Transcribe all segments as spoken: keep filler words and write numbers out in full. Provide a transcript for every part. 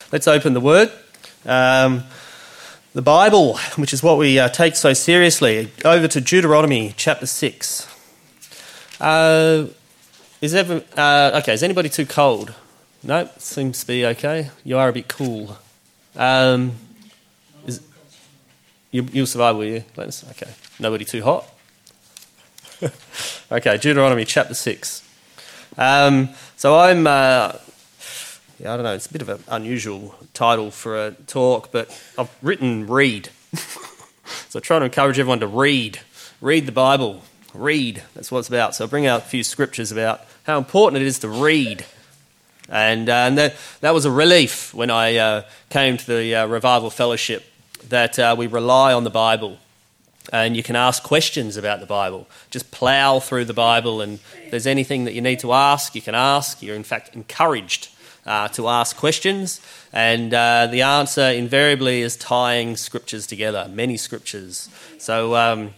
Let's open the Word. Um, the Bible, which is what we uh, take so seriously. Over to Deuteronomy chapter six. Uh, is ever uh, okay? Is anybody too cold? No, seems to be okay. You are a bit cool. Um, is, you, you'll survive, will you, Glennis? Okay. Nobody too hot? Okay, Deuteronomy chapter six. Um, so I'm, uh, yeah, I don't know, it's a bit of an unusual title for a talk, but I've written read. So I try to encourage everyone to read. Read the Bible. Read. That's what it's about. So I'll bring out a few scriptures about how important it is to read. And, uh, and that, that was a relief when I uh, came to the uh, Revival Fellowship, that uh, we rely on the Bible. And you can ask questions about the Bible. Just plough through the Bible, and if there's anything that you need to ask, you can ask. You're in fact encouraged uh, to ask questions. And uh, the answer invariably is tying scriptures together, many scriptures. So um,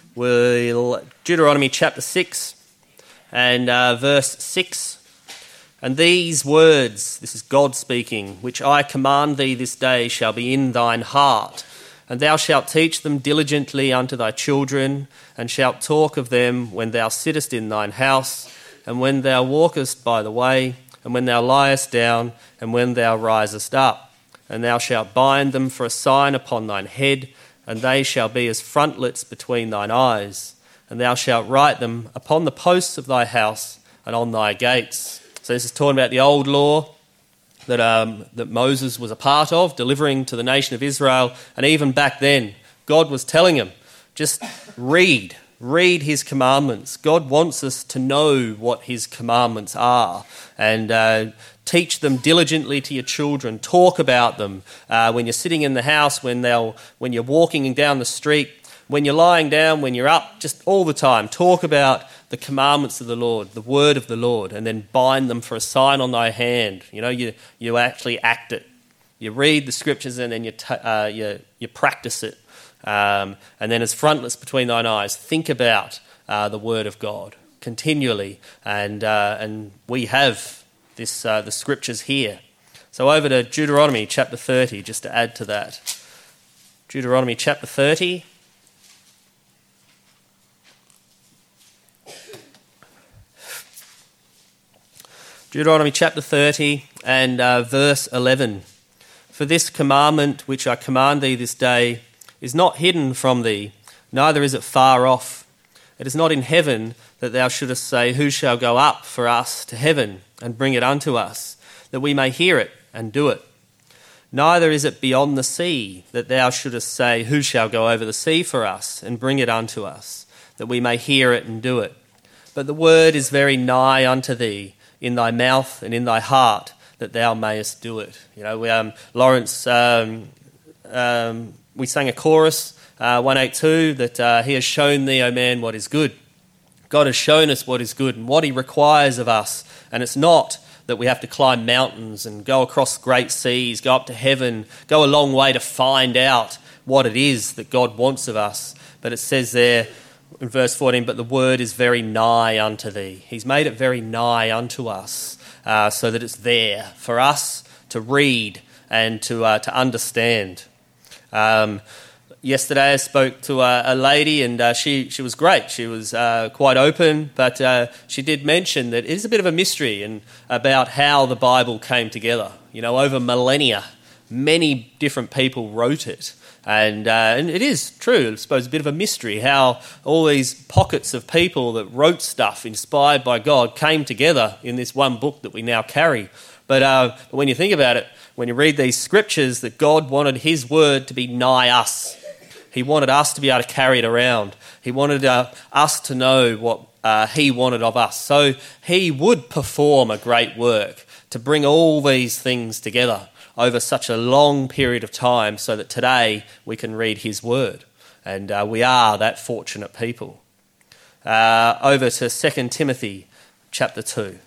we'll Deuteronomy chapter six and uh, verse six. And these words, this is God speaking, which I command thee this day shall be in thine heart. And thou shalt teach them diligently unto thy children, and shalt talk of them when thou sittest in thine house, and when thou walkest by the way, and when thou liest down, and when thou risest up. And thou shalt bind them for a sign upon thine head, and they shall be as frontlets between thine eyes. And thou shalt write them upon the posts of thy house and on thy gates. So this is talking about the old law that um, that Moses was a part of, delivering to the nation of Israel. And even back then, God was telling him, just read, read his commandments. God wants us to know what his commandments are, and uh, teach them diligently to your children. Talk about them uh, when you're sitting in the house, when they'll, when you're walking down the street, when you're lying down, when you're up, just all the time. Talk about the commandments of the Lord, the word of the Lord, and then bind them for a sign on thy hand. You know, you you actually act it. You read the scriptures and then you t- uh, you you practice it. Um, and then as frontlets between thine eyes, think about uh, the word of God continually. And uh, and we have this uh, the scriptures here. So over to Deuteronomy chapter thirty, just to add to that. Deuteronomy chapter thirty. Deuteronomy chapter thirty and uh, verse eleven. For this commandment which I command thee this day is not hidden from thee, neither is it far off. It is not in heaven that thou shouldest say, who shall go up for us to heaven and bring it unto us, that we may hear it and do it. Neither is it beyond the sea that thou shouldest say, who shall go over the sea for us and bring it unto us, that we may hear it and do it. But the word is very nigh unto thee, in thy mouth and in thy heart, that thou mayest do it. You know, we, um, Lawrence, um, um, we sang a chorus, uh, one eighty-two, that uh, he has shown thee, O man, what is good. God has shown us what is good and what he requires of us. And it's not that we have to climb mountains and go across great seas, go up to heaven, go a long way to find out what it is that God wants of us. But it says there, in verse fourteen, but the word is very nigh unto thee. He's made it very nigh unto us, uh, so that it's there for us to read and to uh, to understand. Um, yesterday I spoke to a, a lady, and uh, she, she was great. She was uh, quite open, but uh, she did mention that it is a bit of a mystery and about how the Bible came together. You know, over millennia, many different people wrote it. And, uh, and it is true, I suppose, a bit of a mystery how all these pockets of people that wrote stuff inspired by God came together in this one book that we now carry. But, uh, but when you think about it, when you read these scriptures, that God wanted his word to be nigh us. He wanted us to be able to carry it around. He wanted uh, us to know what uh, he wanted of us. So he would perform a great work to bring all these things together over such a long period of time, so that today we can read his word. And uh, we are that fortunate people. Uh, over to Second Timothy chapter two.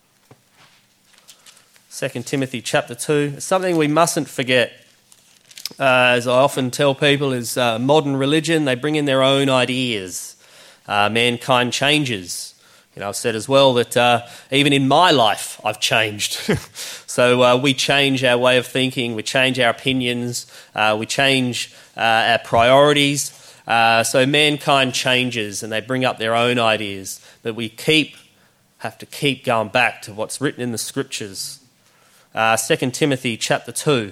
Second Timothy chapter two. It's something we mustn't forget. Uh, as I often tell people, is uh, modern religion. They bring in their own ideas. Uh, mankind changes. You know, I've said as well that uh, even in my life, I've changed. so uh, we change our way of thinking, we change our opinions, uh, we change uh, our priorities. Uh, so mankind changes and they bring up their own ideas, but we keep have to keep going back to what's written in the Scriptures. Uh, Second Timothy chapter two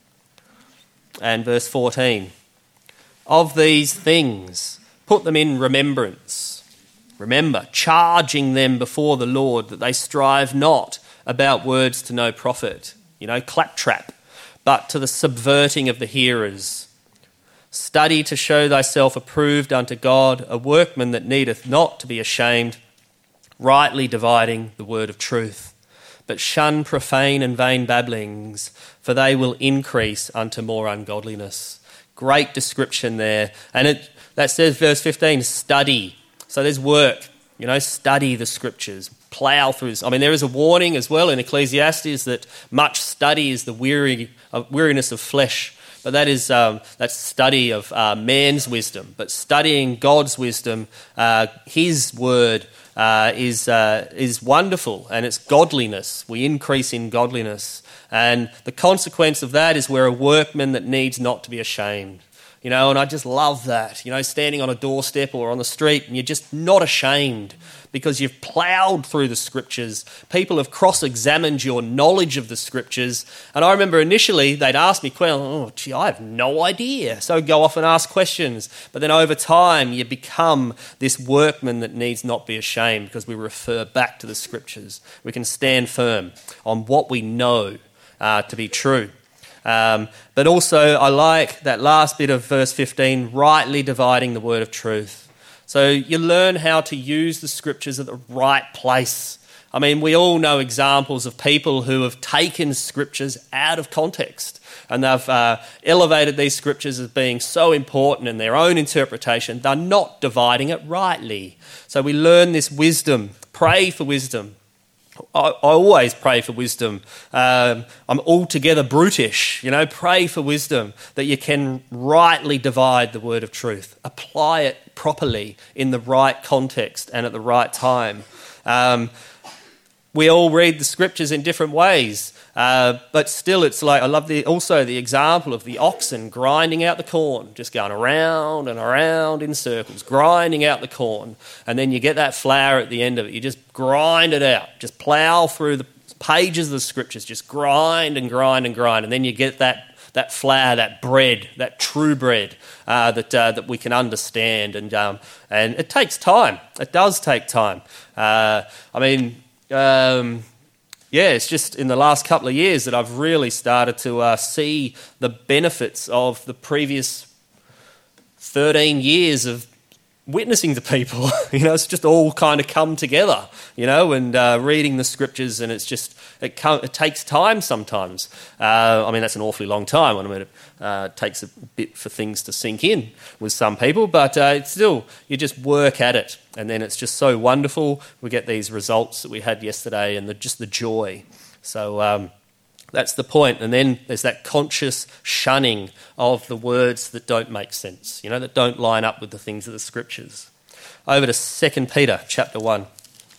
and verse fourteen. Of these things, put them in remembrance. Remember, charging them before the Lord that they strive not about words to no profit, you know, claptrap, but to the subverting of the hearers. Study to show thyself approved unto God, a workman that needeth not to be ashamed, rightly dividing the word of truth. But shun profane and vain babblings, for they will increase unto more ungodliness. Great description there. And it that says, verse fifteen, study. So there's work, you know, study the Scriptures, plough through this. I mean, there is a warning as well in Ecclesiastes that much study is the weary, uh, weariness of flesh. But that is um, that's study of uh, man's wisdom. But studying God's wisdom, uh, His word uh, is uh, is wonderful, and it's godliness. We increase in godliness, and the consequence of that is we're a workman that needs not to be ashamed. You know, and I just love that. You know, standing on a doorstep or on the street, and you're just not ashamed because you've ploughed through the Scriptures. People have cross-examined your knowledge of the Scriptures. And I remember initially they'd ask me, oh, gee, I have no idea. So I'd go off and ask questions. But then over time, you become this workman that needs not be ashamed because we refer back to the Scriptures. We can stand firm on what we know uh, to be true. Um, but also, I like that last bit of verse fifteen, rightly dividing the word of truth. So you learn how to use the Scriptures at the right place. I mean, we all know examples of people who have taken Scriptures out of context, and they've uh, elevated these Scriptures as being so important in their own interpretation. They're not dividing it rightly. So we learn this wisdom. Pray for wisdom. I, I always pray for wisdom. Um, I'm altogether brutish, you know, pray for wisdom that you can rightly divide the word of truth, apply it properly in the right context and at the right time. Um, we all read the Scriptures in different ways, uh, but still it's like, I love the also the example of the oxen grinding out the corn, just going around and around in circles, grinding out the corn, and then you get that flour at the end of it. You just grind it out, just plough through the pages of the Scriptures, just grind and grind and grind, and then you get that that flour, that bread, that true bread uh, that uh, that we can understand, and um, and it takes time. It does take time. Uh, I mean. Um, yeah, it's just in the last couple of years that I've really started to uh, see the benefits of the previous thirteen years of witnessing to people. You know, it's just all kind of come together, you know, and uh, reading the Scriptures, and it's just, it, come, it takes time sometimes. Uh, I mean, that's an awfully long time. I mean, it uh, takes a bit for things to sink in with some people, but uh, it's still, you just work at it, and then it's just so wonderful. We get these results that we had yesterday, and the, just the joy. So, um, that's the point. And then there's that conscious shunning of the words that don't make sense, you know, that don't line up with the things of the Scriptures. Over to Second Peter chapter one.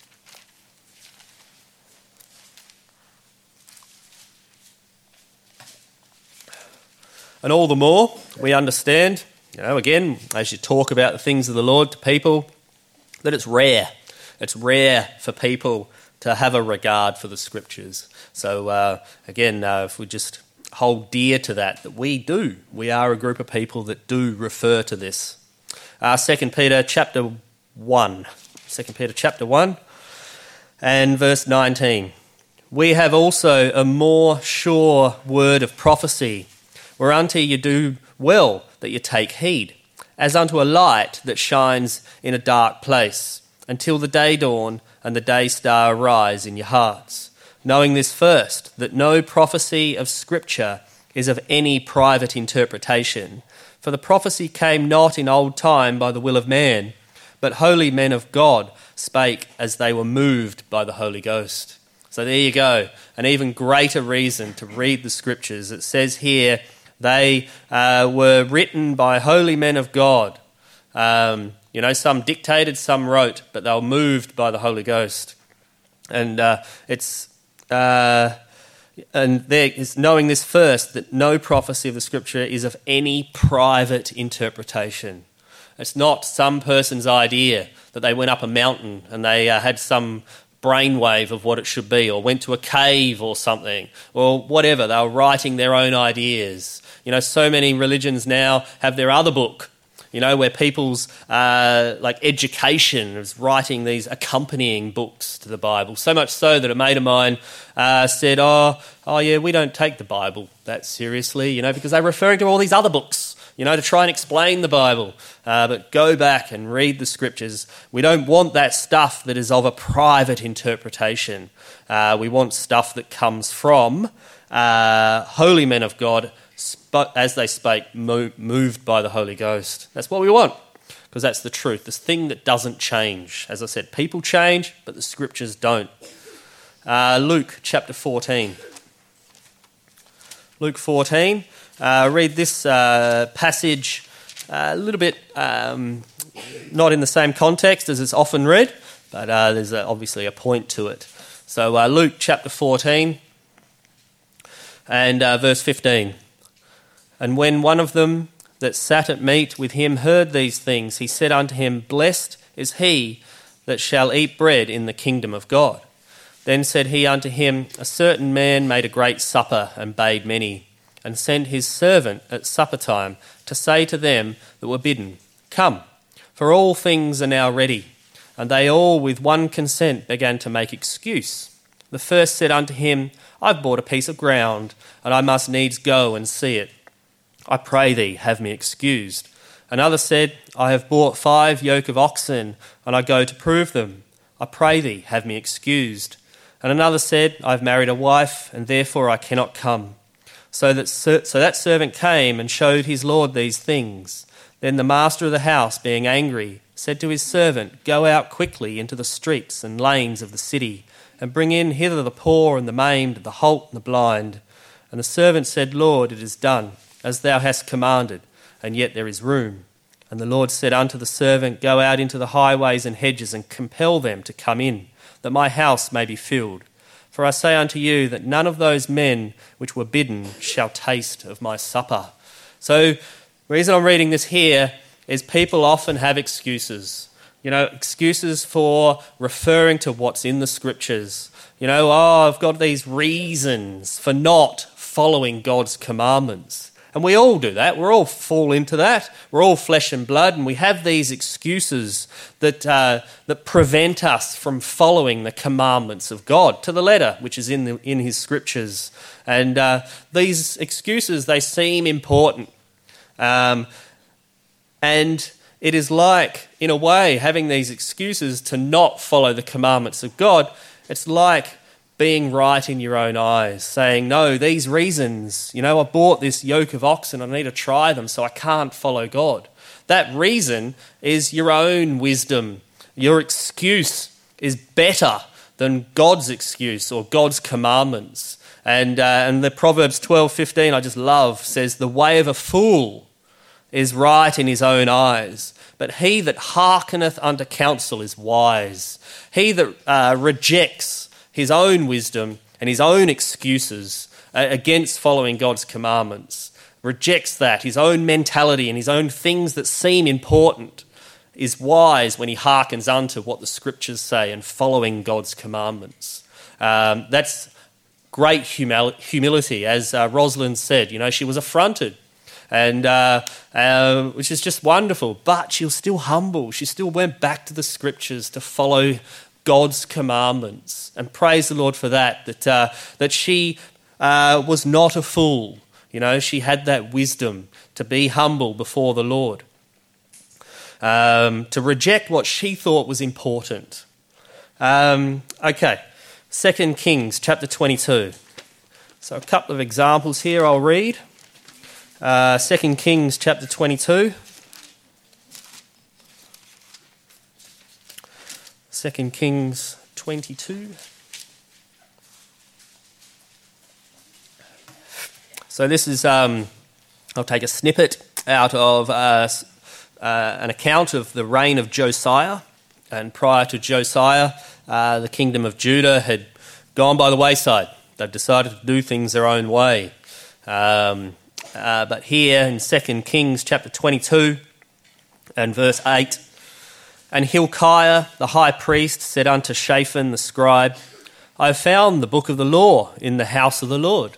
And all the more we understand, you know, again, as you talk about the things of the Lord to people, that it's rare. It's rare for people to have a regard for the Scriptures. So uh, again, uh, if we just hold dear to that, that we do. We are a group of people that do refer to this. Uh, Second Peter chapter one. Second Peter chapter one and verse nineteen. We have also a more sure word of prophecy, whereunto you do well that you take heed, as unto a light that shines in a dark place, until the day dawn and the day star arise in your hearts, knowing this first, that no prophecy of Scripture is of any private interpretation. For the prophecy came not in old time by the will of man, but holy men of God spake as they were moved by the Holy Ghost. So there you go, an even greater reason to read the Scriptures. It says here, they uh, were written by holy men of God. Um, You know, some dictated, some wrote, but they were moved by the Holy Ghost. And uh, it's uh, and there is knowing this first, that no prophecy of the Scripture is of any private interpretation. It's not some person's idea that they went up a mountain and they uh, had some brainwave of what it should be, or went to a cave or something, or whatever. They were writing their own ideas. You know, so many religions now have their other book, you know, where people's uh, like education is writing these accompanying books to the Bible. So much so that a mate of mine uh, said, oh, oh yeah, we don't take the Bible that seriously, you know, because they're referring to all these other books, you know, to try and explain the Bible. Uh, but go back and read the Scriptures. We don't want that stuff that is of a private interpretation. Uh, we want stuff that comes from uh, holy men of God, sp- as they spake, mo- moved by the Holy Ghost. That's what we want, because that's the truth, this thing that doesn't change. As I said, people change, but the Scriptures don't. Uh, Luke chapter fourteen. Luke fourteen. Uh, read this uh, passage uh, a little bit, um, not in the same context as it's often read, but uh, there's a, obviously a point to it. So uh, Luke chapter fourteen and uh, verse fifteen. And when one of them that sat at meat with him heard these things, he said unto him, Blessed is he that shall eat bread in the kingdom of God. Then said he unto him, A certain man made a great supper and bade many, and sent his servant at supper time to say to them that were bidden, Come, for all things are now ready. And they all with one consent began to make excuse. The first said unto him, I've bought a piece of ground, and I must needs go and see it. I pray thee, have me excused. Another said, I have bought five yoke of oxen, and I go to prove them. I pray thee, have me excused. And another said, I have married a wife, and therefore I cannot come. So that, so that servant came and showed his lord these things. Then the master of the house, being angry, said to his servant, Go out quickly into the streets and lanes of the city, and bring in hither the poor and the maimed, the halt and the blind. And the servant said, Lord, it is done, as thou hast commanded, and yet there is room. And the Lord said unto the servant, Go out into the highways and hedges, and compel them to come in, that my house may be filled. For I say unto you that none of those men which were bidden shall taste of my supper. So the reason I'm reading this here is people often have excuses. You know, excuses for referring to what's in the Scriptures. You know, oh, I've got these reasons for not following God's commandments. And we all do that. We're all fall into that. We're all flesh and blood, and we have these excuses that uh, that prevent us from following the commandments of God to the letter, which is in the, in His Scriptures. And uh, these excuses, they seem important. Um, and it is like, in a way, having these excuses to not follow the commandments of God, it's like being right in your own eyes, saying, no, these reasons, you know, I bought this yoke of oxen, I need to try them, so I can't follow God. That reason is your own wisdom. Your excuse is better than God's excuse or God's commandments. And uh, and the Proverbs twelve fifteen, I just love, says, the way of a fool is right in his own eyes, but he that hearkeneth unto counsel is wise. He that uh, rejects his own wisdom and his own excuses uh, against following God's commandments, rejects that, his own mentality and his own things that seem important, is wise when he hearkens unto what the Scriptures say and following God's commandments. Um, that's great humil- humility, as uh, Rosalind said. You know, she was affronted, and uh, uh, which is just wonderful, but she was still humble. She still went back to the Scriptures to follow God's commandments, and praise the Lord for that, that uh, that she uh, was not a fool. You know, she had that wisdom to be humble before the Lord, um, to reject what she thought was important. Um, okay, Second Kings chapter twenty-two. So a couple of examples here I'll read. Uh, Second Kings chapter twenty-two. Second Kings twenty-two. So this is, um, I'll take a snippet out of uh, uh, an account of the reign of Josiah. And prior to Josiah, uh, the kingdom of Judah had gone by the wayside. They've decided to do things their own way. Um, uh, but here in Second Kings chapter twenty-two and verse eight, and Hilkiah the high priest said unto Shaphan the scribe, I have found the book of the law in the house of the Lord.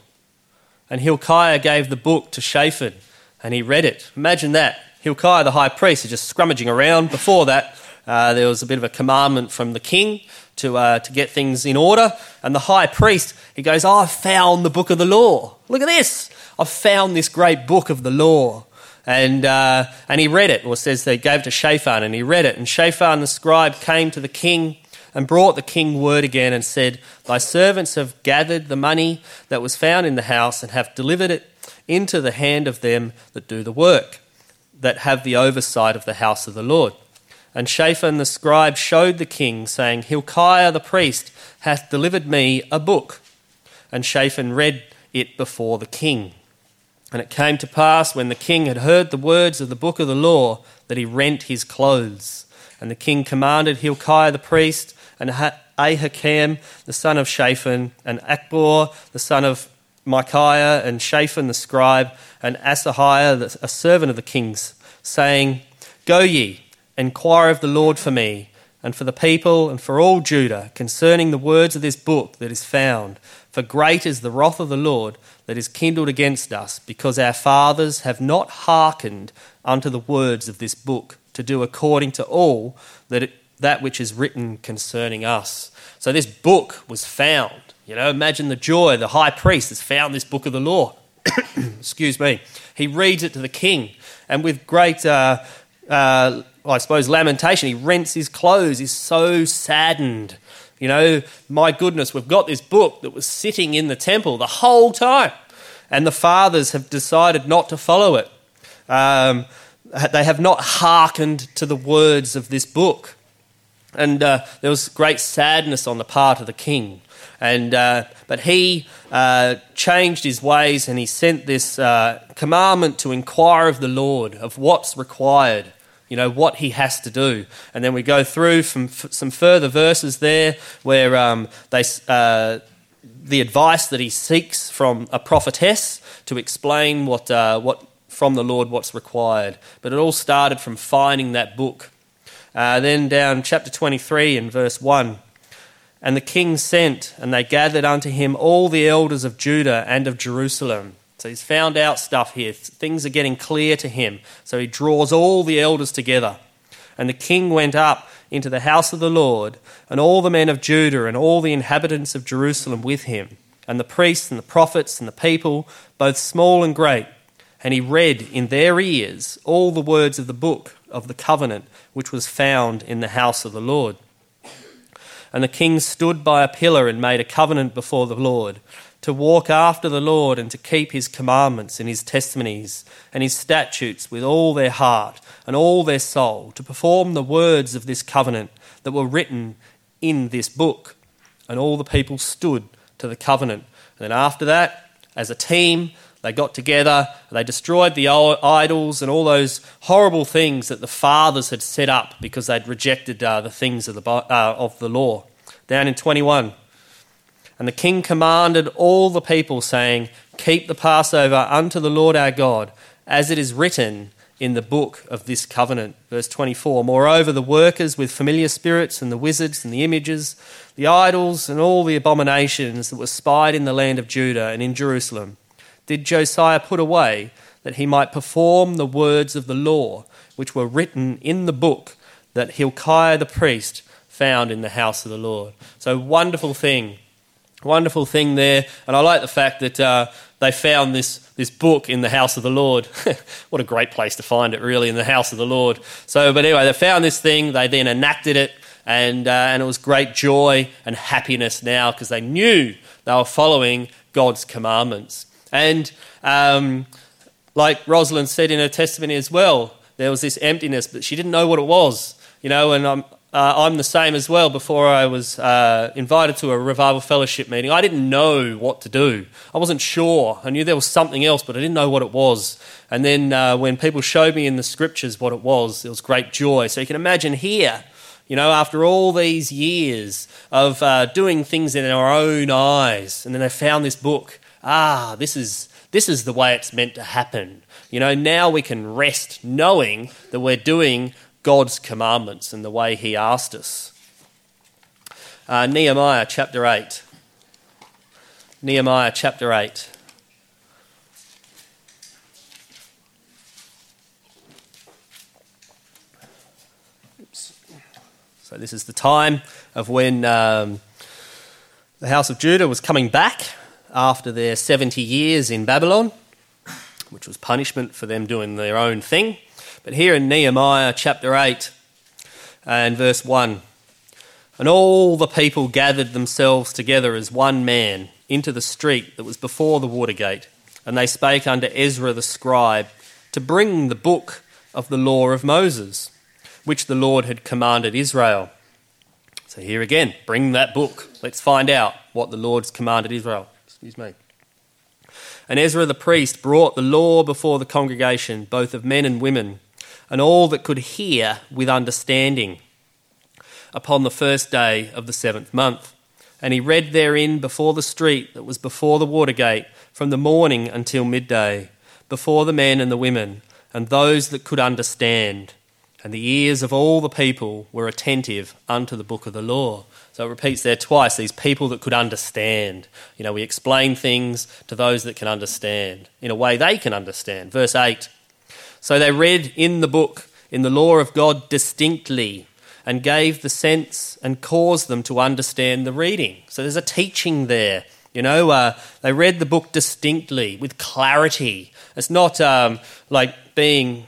And Hilkiah gave the book to Shaphan, and he read it. Imagine that. Hilkiah the high priest is just scrummaging around. Before that, uh, there was a bit of a commandment from the king to uh, to get things in order. And the high priest, he goes, oh, I've found the book of the law. Look at this. I've found this great book of the law. And uh, and he read it, or it says they gave it to Shaphan, and he read it. And Shaphan the scribe came to the king and brought the king word again and said, Thy servants have gathered the money that was found in the house and have delivered it into the hand of them that do the work, that have the oversight of the house of the Lord. And Shaphan the scribe showed the king, saying, Hilkiah the priest hath delivered me a book. And Shaphan read it before the king. And it came to pass, when the king had heard the words of the book of the law, that he rent his clothes. And the king commanded Hilkiah the priest, and Ahikam the son of Shaphan, and Achbor the son of Micaiah, and Shaphan the scribe, and Asahiah, a servant of the king's, saying, Go ye, inquire of the Lord for me, and for the people, and for all Judah, concerning the words of this book that is found. For great is the wrath of the Lord that is kindled against us, because our fathers have not hearkened unto the words of this book, to do according to all that it, that which is written concerning us. So this book was found. You know, imagine the joy. The high priest has found this book of the law. Excuse me. He reads it to the king, and with great, uh, uh, I suppose, lamentation, he rents his clothes. He's so saddened. You know, my goodness, we've got this book that was sitting in the temple the whole time, and the fathers have decided not to follow it. Um, they have not hearkened to the words of this book. And uh, there was great sadness on the part of the king. And uh, but he uh, changed his ways, and he sent this uh, commandment to inquire of the Lord of what's required, you know, what he has to do. And then we go through from f- some further verses there where um, they uh, the advice that he seeks from a prophetess to explain what uh, what from the Lord what's required. But it all started from finding that book. Uh, then down chapter twenty-three and verse one. And the king sent, and they gathered unto him all the elders of Judah and of Jerusalem. So he's found out stuff here. Things are getting clear to him. So he draws all the elders together. And the king went up into the house of the Lord, and all the men of Judah and all the inhabitants of Jerusalem with him, and the priests and the prophets and the people, both small and great. And he read in their ears all the words of the book of the covenant which was found in the house of the Lord. And the king stood by a pillar and made a covenant before the Lord, to walk after the Lord and to keep his commandments and his testimonies and his statutes with all their heart and all their soul, to perform the words of this covenant that were written in this book. And all the people stood to the covenant. And then after that, as a team, they got together, they destroyed the idols and all those horrible things that the fathers had set up because they'd rejected uh, the things of the uh, of the law. Down in twenty-one. And the king commanded all the people, saying, Keep the Passover unto the Lord our God, as it is written in the book of this covenant. Verse twenty-four. Moreover, the workers with familiar spirits and the wizards and the images, the idols and all the abominations that were spied in the land of Judah and in Jerusalem, did Josiah put away, that he might perform the words of the law, which were written in the book that Hilkiah the priest found in the house of the Lord. So wonderful thing, wonderful thing there. And I like the fact that uh, they found this, this book in the house of the Lord. What a great place to find it, really, in the house of the Lord. So, but anyway, they found this thing, they then enacted it, and, uh, and it was great joy and happiness now because they knew they were following God's commandments. And um, like Rosalind said in her testimony as well, there was this emptiness, but she didn't know what it was, you know. And I'm uh, I'm the same as well. Before I was uh, invited to a revival fellowship meeting, I didn't know what to do. I wasn't sure. I knew there was something else, but I didn't know what it was. And then uh, when people showed me in the scriptures what it was, it was great joy. So you can imagine here, you know, after all these years of uh, doing things in our own eyes, and then they found this book. Ah, this is this is the way it's meant to happen. You know, now we can rest knowing that we're doing God's commandments and the way he asked us. Uh, Nehemiah chapter eight. Nehemiah chapter eight. Oops. So this is the time of when um, the house of Judah was coming back after their seventy years in Babylon, which was punishment for them doing their own thing. But here in Nehemiah chapter eight and verse one, and all the people gathered themselves together as one man into the street that was before the water gate, and they spake unto Ezra the scribe to bring the book of the law of Moses, which the Lord had commanded Israel. So here again, bring that book. Let's find out what the Lord's commanded Israel. Excuse me. And Ezra the priest brought the law before the congregation, both of men and women, and all that could hear with understanding, upon the first day of the seventh month. And he read therein before the street that was before the water gate, from the morning until midday, before the men and the women, and those that could understand. And the ears of all the people were attentive unto the book of the law. So it repeats there twice, these people that could understand. You know, we explain things to those that can understand, in a way they can understand. Verse eight, so they read in the book, in the law of God distinctly, and gave the sense and caused them to understand the reading. So there's a teaching there. You know, uh, they read the book distinctly, with clarity. It's not um, like being...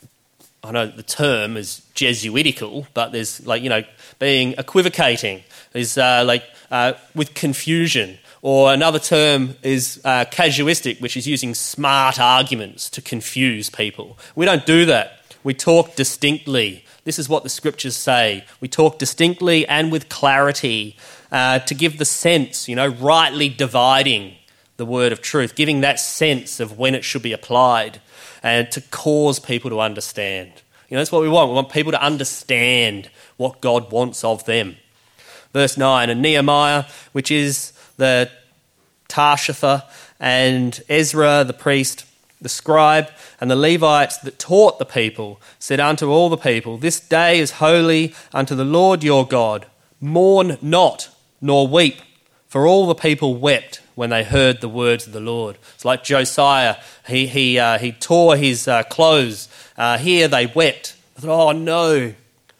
I know the term is Jesuitical, but there's like, you know, being equivocating. There's uh, like uh, with confusion. Or another term is uh, casuistic, which is using smart arguments to confuse people. We don't do that. We talk distinctly. This is what the scriptures say. We talk distinctly and with clarity uh, to give the sense, you know, rightly dividing the word of truth, giving that sense of when it should be applied, and to cause people to understand. You know, that's what we want. We want people to understand what God wants of them. Verse nine, and Nehemiah, which is the Tarshatha, and Ezra the priest, the scribe, and the Levites that taught the people, said unto all the people, this day is holy unto the Lord your God. Mourn not, nor weep, for all the people wept when they heard the words of the Lord. It's like Josiah, he he uh, he tore his uh, clothes. Uh, here they wept. I thought, oh no,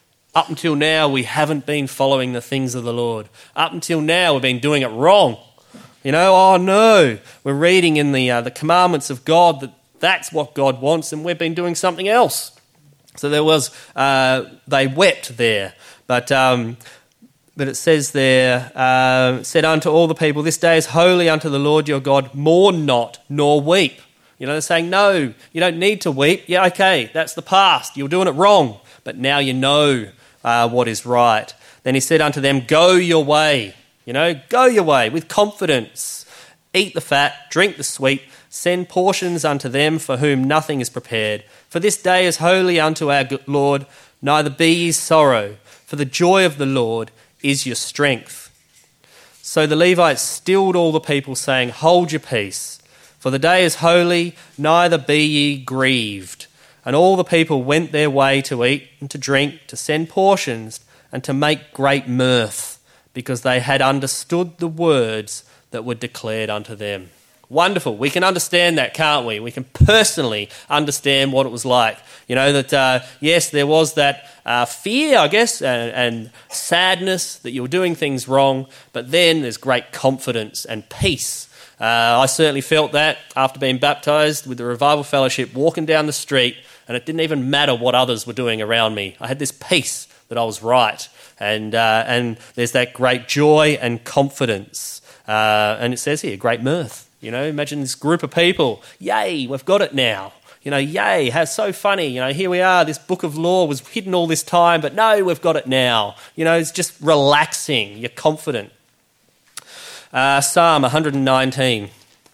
up until now we haven't been following the things of the Lord. Up until now we've been doing it wrong. You know, oh no, we're reading in the uh, the commandments of God that that's what God wants, and we've been doing something else. So there was, uh, they wept there, but. Um, But it says there, uh, said unto all the people, this day is holy unto the Lord your God, mourn not, nor weep. You know, they're saying, no, you don't need to weep. Yeah, okay, that's the past. You're doing it wrong, but now you know uh, what is right. Then he said unto them, go your way, you know, go your way with confidence. Eat the fat, drink the sweet, send portions unto them for whom nothing is prepared. For this day is holy unto our Lord, neither be ye sorrow, for the joy of the Lord is your strength. So the Levites stilled all the people, saying, hold your peace, for the day is holy, neither be ye grieved. And all the people went their way to eat and to drink, to send portions, and to make great mirth, because they had understood the words that were declared unto them. Wonderful. We can understand that, can't we? We can personally understand what it was like. You know, that, uh, yes, there was that uh, fear, I guess, and, and sadness that you were doing things wrong, but then there's great confidence and peace. Uh, I certainly felt that after being baptised with the Revival Fellowship, walking down the street, and it didn't even matter what others were doing around me. I had this peace that I was right, and uh, and there's that great joy and confidence. Uh, and it says here, great mirth. You know, imagine this group of people. Yay, we've got it now. You know, yay, how so funny. You know, here we are, this book of law was hidden all this time, but no, we've got it now. You know, it's just relaxing. You're confident. Uh, Psalm one nineteen.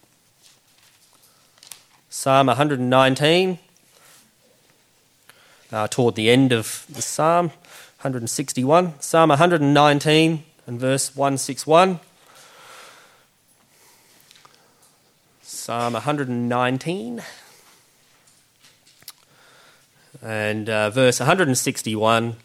Psalm one nineteen. Uh, toward the end of the Psalm, one sixty-one. Psalm one nineteen and verse one sixty-one. Psalm one nineteen and uh, verse one sixty-one.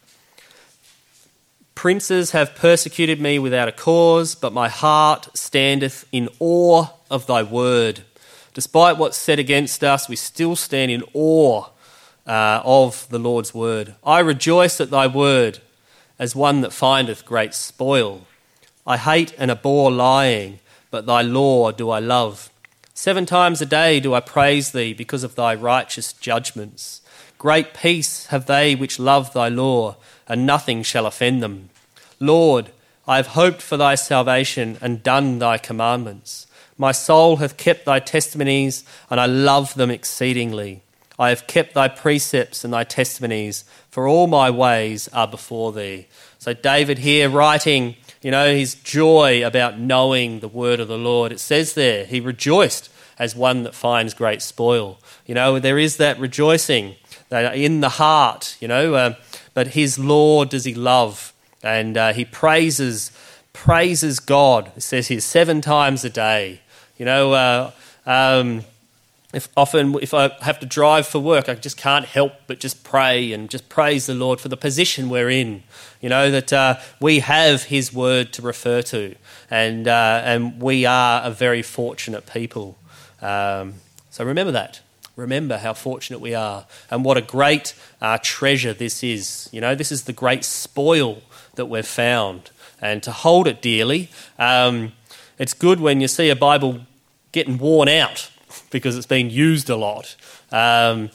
Princes have persecuted me without a cause, but my heart standeth in awe of thy word. Despite what's said against us, we still stand in awe uh, of the Lord's word. I rejoice at thy word as one that findeth great spoil. I hate and abhor lying, but thy law do I love. Seven times a day do I praise thee because of thy righteous judgments. Great peace have they which love thy law, and nothing shall offend them. Lord, I have hoped for thy salvation and done thy commandments. My soul hath kept thy testimonies, and I love them exceedingly. I have kept thy precepts and thy testimonies, for all my ways are before thee. So David here writing, you know, his joy about knowing the word of the Lord. It says there, he rejoiced as one that finds great spoil. You know, there is that rejoicing that in the heart, you know, uh, but his law does he love, and uh, he praises praises God. It says here seven times a day. You know, uh, um, if often if I have to drive for work, I just can't help but just pray and just praise the Lord for the position we're in. You know, that uh, we have his word to refer to, and uh, and we are a very fortunate people. Um, so remember that. Remember how fortunate we are, and what a great uh, treasure this is. You know, this is the great spoil that we've found, and to hold it dearly. Um, it's good when you see a Bible getting worn out because it's been used a lot. Um,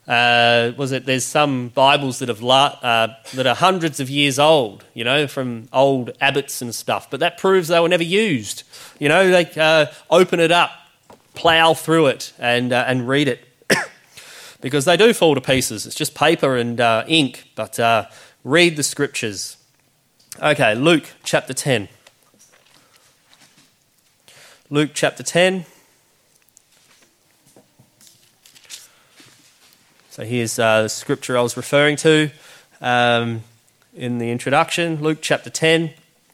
uh, was it? There's some Bibles that have la- uh, that are hundreds of years old. You know, from old abbots and stuff. But that proves they were never used. You know, they uh, open it up, plough through it, and uh, and read it. Because they do fall to pieces. It's just paper and uh, ink, but uh, read the scriptures. Okay, Luke chapter ten. Luke chapter ten. So here's uh, the scripture I was referring to um, in the introduction. Luke chapter ten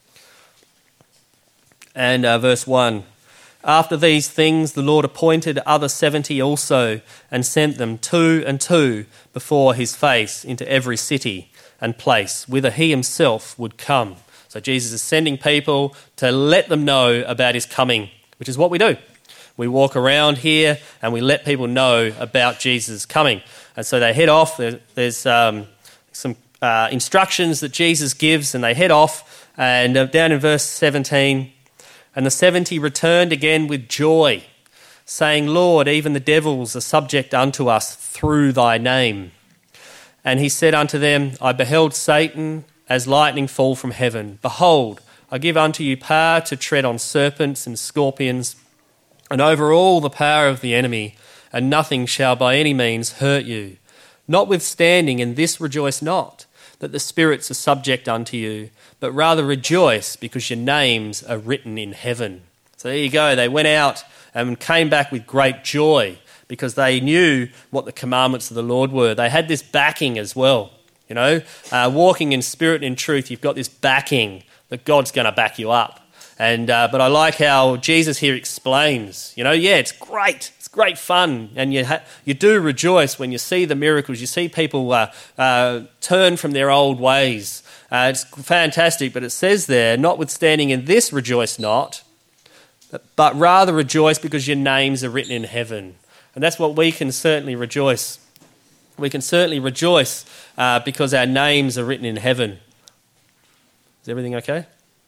and uh, verse one. After these things, the Lord appointed other seventy also, and sent them two and two before his face into every city and place, whither he himself would come. So Jesus is sending people to let them know about his coming, which is what we do. We walk around here and we let people know about Jesus' coming. And so they head off. There's um, some uh, instructions that Jesus gives, and they head off. And uh, down in verse seventeen, and the seventy returned again with joy, saying, Lord, even the devils are subject unto us through thy name. And he said unto them, I beheld Satan as lightning fall from heaven. Behold, I give unto you power to tread on serpents and scorpions, and over all the power of the enemy, and nothing shall by any means hurt you. Notwithstanding, in this rejoice not, that the spirits are subject unto you, but rather rejoice because your names are written in heaven. So there you go. They went out and came back with great joy because they knew what the commandments of the Lord were. They had this backing as well. You know, uh, walking in spirit and in truth, you've got this backing that God's going to back you up. And uh, but I like how Jesus here explains, you know, yeah, it's great. It's great fun. And you ha- you do rejoice when you see the miracles. You see people uh, uh, turn from their old ways. Uh, it's fantastic, but it says there, notwithstanding in this rejoice not, but rather rejoice because your names are written in heaven. And that's what we can certainly rejoice. We can certainly rejoice uh, because our names are written in heaven. Is everything okay?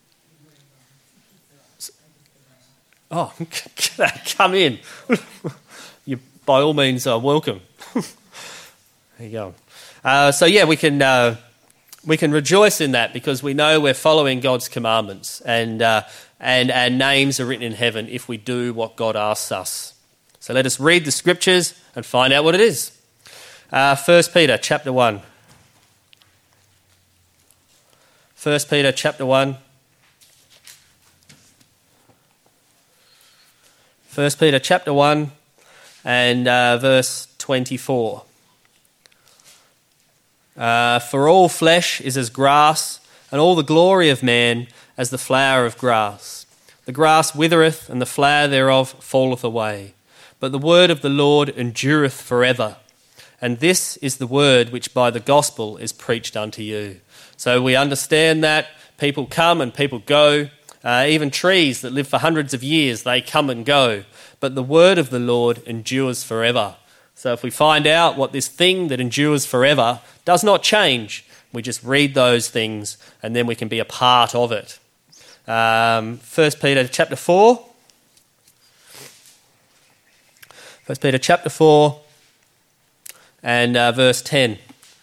Oh, come in. You, by all means, are welcome. There you go. Uh, so yeah, we can uh, we can rejoice in that because we know we're following God's commandments, and uh, and our names are written in heaven if we do what God asks us. So let us read the scriptures and find out what it is. Uh, First Peter chapter one. First Peter chapter one. First Peter chapter one and uh, verse twenty-four. Uh, For all flesh is as grass, and all the glory of man as the flower of grass. The grass withereth, and the flower thereof falleth away. But the word of the Lord endureth forever. And this is the word which by the gospel is preached unto you. So we understand that people come and people go. Uh, even trees that live for hundreds of years, they come and go. But the word of the Lord endures forever. So if we find out what this thing that endures forever does not change, we just read those things and then we can be a part of it. Um, First Peter chapter four. First Peter chapter four and uh, verse ten.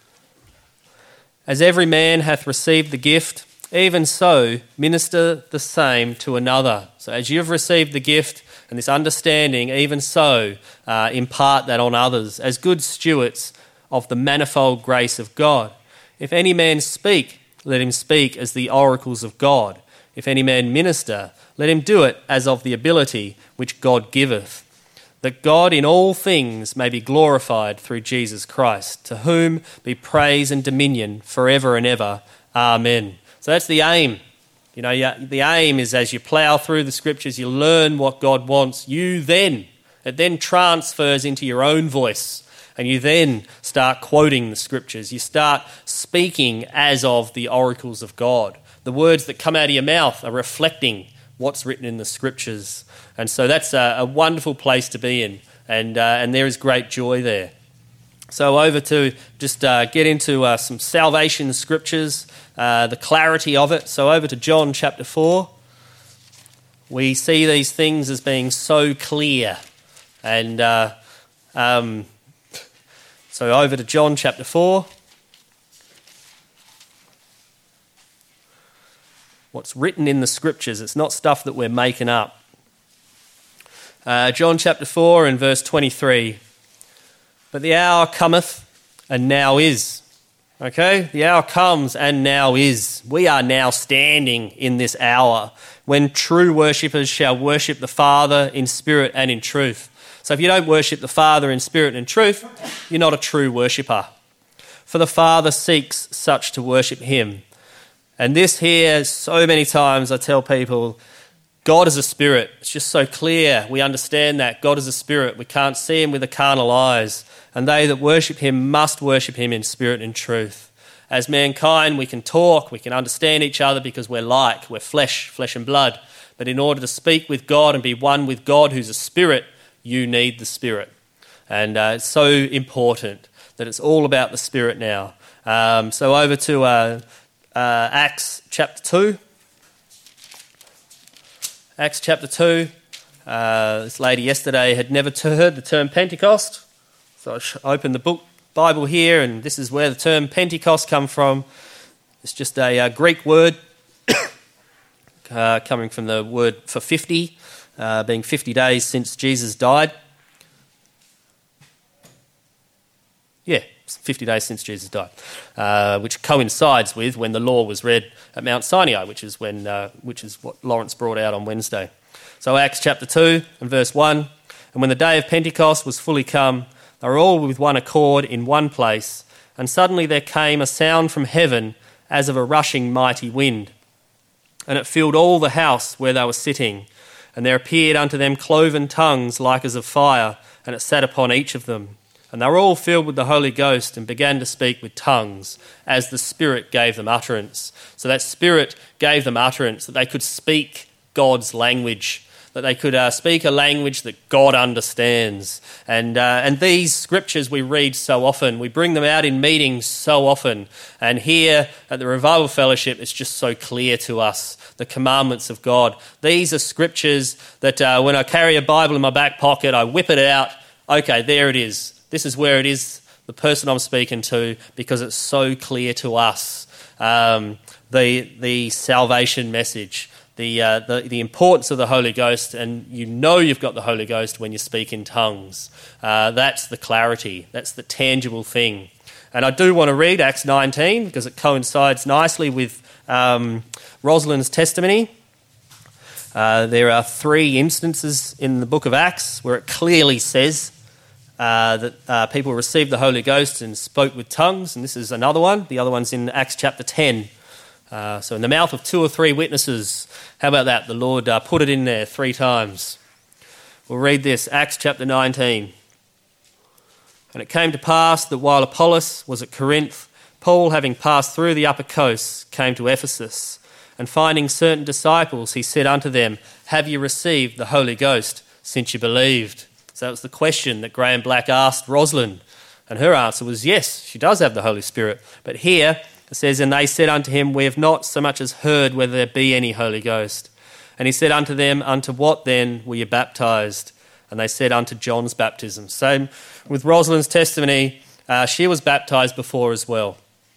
As every man hath received the gift, even so minister the same to another. So as you've received the gift and this understanding, even so uh, impart that on others as good stewards of the manifold grace of God. If any man speak, let him speak as the oracles of God. If any man minister, let him do it as of the ability which God giveth, that God in all things may be glorified through Jesus Christ, to whom be praise and dominion forever and ever. Amen. So that's the aim. You know, the aim is as you plough through the scriptures, you learn what God wants. You then, it then transfers into your own voice, and you then start quoting the scriptures. You start speaking as of the oracles of God. The words that come out of your mouth are reflecting what's written in the scriptures. And so that's a, a wonderful place to be in, and uh, and there is great joy there. So over to just uh, get into uh, some salvation scriptures, uh, the clarity of it. So over to John chapter four. We see these things as being so clear. And uh, um, so over to John chapter four. What's written in the scriptures, it's not stuff that we're making up. Uh, John chapter four and verse twenty-three. But the hour cometh, and now is. Okay? The hour comes, and now is. We are now standing in this hour when true worshippers shall worship the Father in spirit and in truth. So if you don't worship the Father in spirit and in truth, you're not a true worshipper. For the Father seeks such to worship him. And this here, so many times I tell people, God is a spirit. It's just so clear. We understand that. God is a spirit. We can't see him with the carnal eyes. And they that worship him must worship him in spirit and truth. As mankind, we can talk, we can understand each other because we're like, we're flesh, flesh and blood. But in order to speak with God and be one with God who's a spirit, you need the spirit. And uh, it's so important that it's all about the spirit now. Um, so over to uh, uh, Acts chapter two. Acts chapter two. Uh, this lady yesterday had never heard the term Pentecost. So I opened the book Bible here, and this is where the term Pentecost come from. It's just a uh, Greek word uh, coming from the word for fifty, uh, being fifty days since Jesus died. Yeah, fifty days since Jesus died, uh, which coincides with when the law was read at Mount Sinai, which is when, uh, which is what Lawrence brought out on Wednesday. So Acts chapter two and verse one, and when the day of Pentecost was fully come, they were all with one accord in one place, and suddenly there came a sound from heaven as of a rushing mighty wind, and it filled all the house where they were sitting. And there appeared unto them cloven tongues like as of fire, and it sat upon each of them. And they were all filled with the Holy Ghost and began to speak with tongues as the Spirit gave them utterance. So that Spirit gave them utterance, that they could speak God's language, that they could uh, speak a language that God understands. And uh, and these scriptures we read so often. We bring them out in meetings so often. And here at the Revival Fellowship, it's just so clear to us, the commandments of God. These are scriptures that uh, when I carry a Bible in my back pocket, I whip it out. Okay, there it is. This is where it is, the person I'm speaking to, because it's so clear to us. Um, the the salvation message, the, uh, the the importance of the Holy Ghost, and you know you've got the Holy Ghost when you speak in tongues. Uh, that's the clarity. That's the tangible thing. And I do want to read Acts nineteen because it coincides nicely with um, Rosalind's testimony. Uh, there are three instances in the book of Acts where it clearly says uh, that uh, people received the Holy Ghost and spoke with tongues, and this is another one. The other one's in Acts chapter ten. Uh, so in the mouth of two or three witnesses, how about that? The Lord uh, put it in there three times. We'll read this, Acts chapter nineteen. And it came to pass that while Apollos was at Corinth, Paul, having passed through the upper coasts, came to Ephesus. And finding certain disciples, he said unto them, have you received the Holy Ghost since you believed? So that was the question that Graham Black asked Rosalind. And her answer was yes, she does have the Holy Spirit. But here it says, and they said unto him, we have not so much as heard whether there be any Holy Ghost. And he said unto them, unto what then were you baptized? And they said unto John's baptism. Same with Rosalind's testimony, uh, she was baptized before as well.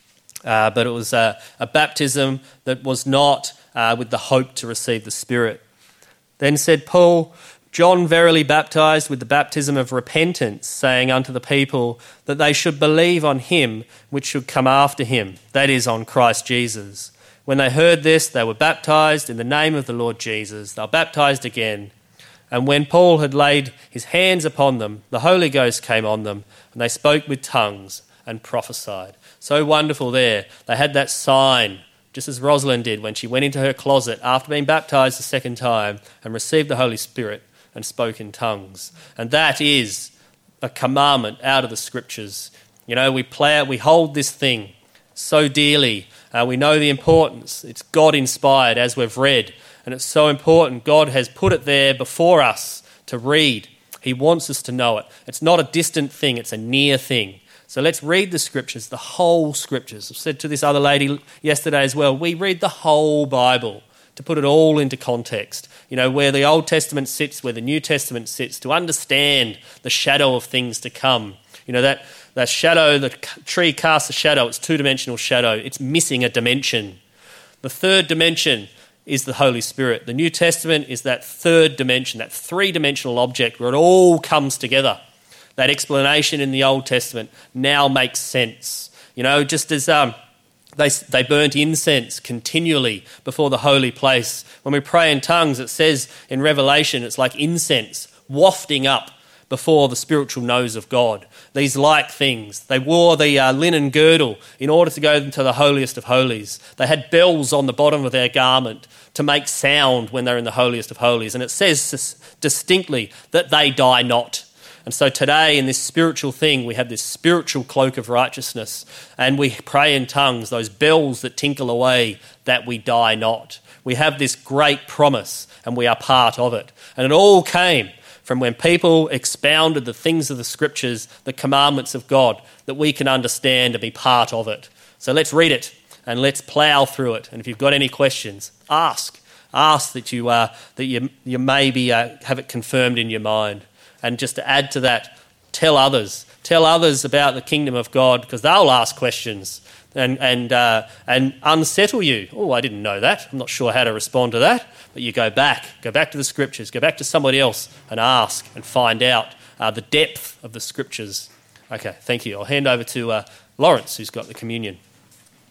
Uh, but it was a, a baptism that was not uh, with the hope to receive the Spirit. Then said Paul, John verily baptized with the baptism of repentance, saying unto the people that they should believe on him which should come after him, that is, on Christ Jesus. When they heard this, they were baptized in the name of the Lord Jesus. They were baptized again. And when Paul had laid his hands upon them, the Holy Ghost came on them, and they spoke with tongues and prophesied. So wonderful there. They had that sign, just as Rosalind did when she went into her closet after being baptized the second time and received the Holy Spirit and spoke in tongues. And that is a commandment out of the Scriptures. You know, we play, we hold this thing so dearly. Uh, we know the importance. It's God-inspired, as we've read. And it's so important. God has put it there before us to read. He wants us to know it. It's not a distant thing. It's a near thing. So let's read the Scriptures, the whole Scriptures. I've said to this other lady yesterday as well, we read the whole Bible to put it all into context. You know, where the Old Testament sits, where the New Testament sits, to understand the shadow of things to come. You know, that, that shadow, the tree casts a shadow, it's two-dimensional shadow. It's missing a dimension. The third dimension is the Holy Spirit. The New Testament is that third dimension, that three-dimensional object where it all comes together. That explanation in the Old Testament now makes sense. You know, just as um, they they burnt incense continually before the holy place. When we pray in tongues, it says in Revelation, it's like incense wafting up before the spiritual nose of God. These like things. They wore the uh, linen girdle in order to go into the holiest of holies. They had bells on the bottom of their garment to make sound when they're in the holiest of holies. And it says distinctly that they die not. And so today in this spiritual thing, we have this spiritual cloak of righteousness, and we pray in tongues, those bells that tinkle away, that we die not. We have this great promise, and we are part of it. And it all came from when people expounded the things of the Scriptures, the commandments of God, that we can understand and be part of it. So let's read it, and let's plough through it. And if you've got any questions, ask. Ask that you uh, that you you maybe uh, have it confirmed in your mind. And just to add to that, tell others. Tell others about the kingdom of God, because they'll ask questions and and uh, and unsettle you. Oh, I didn't know that. I'm not sure how to respond to that. But you go back. Go back to the Scriptures. Go back to somebody else and ask and find out uh, the depth of the Scriptures. Okay, thank you. I'll hand over to uh, Lawrence, who's got the communion.